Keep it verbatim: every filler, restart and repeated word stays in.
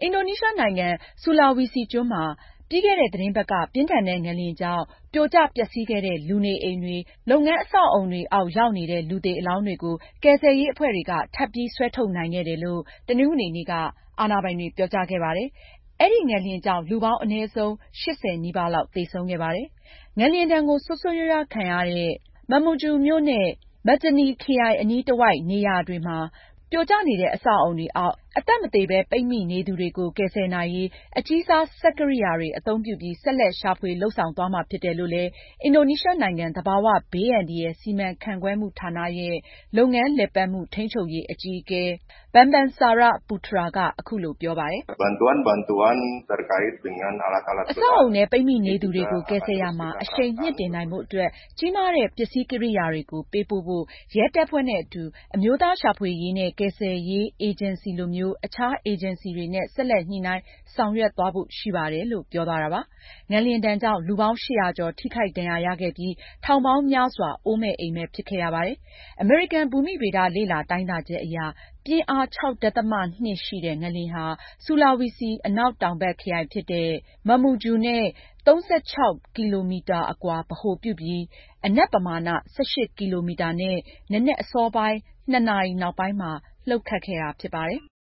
အင်ဒိုနီးရှားနိုင်ငံ ဆူလာဝီစီကျွန်းမှာပြီးခဲ့တဲ့ သီတင်းပတ်က ပြင်းထန်တဲ့ငလျင်ကြောင့်ပြိုကျပျက်စီးခဲ့တဲ့ လူနေအိမ်တွေ၊ လုပ်ငန်းအဆောက်အအုံတွေအောက်ရောက်နေတဲ့ လူသေအလောင်းတွေကို ကယ်ဆယ်ရေးအဖွဲ့တွေက ထပ်ပြီးဆွဲထုတ်နိုင်ခဲ့တယ်လို့ တနင်္ဂနွေနေ့က အာဏာပိုင်တွေ ပြောကြားခဲ့ပါတယ်။ အဲဒီငလျင်ကြောင့် လူပေါင်းအနည်းဆုံး ရှစ်ဆယ်နီးပါးလောက် သေဆုံးခဲ့ပါတယ်။ ငလျင်ဒဏ်ကို ဆိုးဆိုးရွားရွားခံရတဲ့ Mamuju မြို့နဲ့ Majene ခရိုင်အနီးတဝိုက်နေရာတွေမှာ ပြိုကျနေတဲ့ အဆောက်အအုံတွေအောက် အသက်မသေပဲ ပိတ်မိနေသူတွေကို ကယ်ဆယ်နိုင်ရေး အကြီးစား စက်ကိရိယာတွေ အသုံးပြုပြီး ဆက်လက်ရှာဖွေလုပ်ဆောင်သွားမှာဖြစ်တယ်လို့လည်း အင်ဒိုနီးရှားနိုင်ငံ သဘာဝဘေးအန္တရာယ် စီမံခန့်ခွဲမှုဌာနရဲ့ လုပ်ငန်းလည်ပတ်မှု ထိန်းချုပ်ရေးအကြီးအကဲ Bambang Sara Putra က အခုလိုပြောပါတယ်။ "Bantuan-bantuan terkait dengan alat-alat berat" အဆောက်အအုံထဲ ပိတ်မိနေသူတွေကို ကယ်ဆယ်ရာမှာ အရှိန်မြှင့်တင်နိုင်ဖို့အတွက် ကြီးမားတဲ့ ပစ္စည်းကိရိယာတွေကို ပေးပို့ဖို့ ရဲတပ်ဖွဲ့နဲ့အတူ အမျိုးသားရှာဖွေရေးနဲ့ ကယ်ဆယ်ရေးအေဂျင်စီလိုမျိုး အခြားအေဂျင်စီတွေနဲ့ ဆက်လက်ညှိနှိုင်းဆောင်ရွက်သွားဖို့ရှိပါတယ်လို့ ပြောသွားတာပါ။ ငလျင်ဒဏ်ကြောင့် လူပေါင်း ရှစ်ရာကျော် ထိခိုက်ဒဏ်ရာရခဲ့ပြီး ထောင်ပေါင်းများစွာ အိုးမဲ့အိမ်မဲ့ဖြစ်ခဲ့ရပါတယ်။ အမေရိကန်ဘူမိဗေဒလေ့လာတိုင်းတာချက်အရ ပြင်းအား ၆ ဒသမ ၂ ရှိတဲ့ ငလျင်ဟာ ဆူလာဝီစီ အနောက်တောင်ဘက် ခရိုင်ဖြစ်တဲ့ Mamuju နဲ့ ၃၆ ကီလိုမီတာအကွာ ဗဟိုပြုပြီး အနက်ပမာဏ ၁၈ ကီလိုမီတာနဲ့ နံနက်အစောပိုင်း နှစ်နာရီနောက်ပိုင်းမှာ လှုပ်ခတ်ခဲ့တာဖြစ်ပါတယ်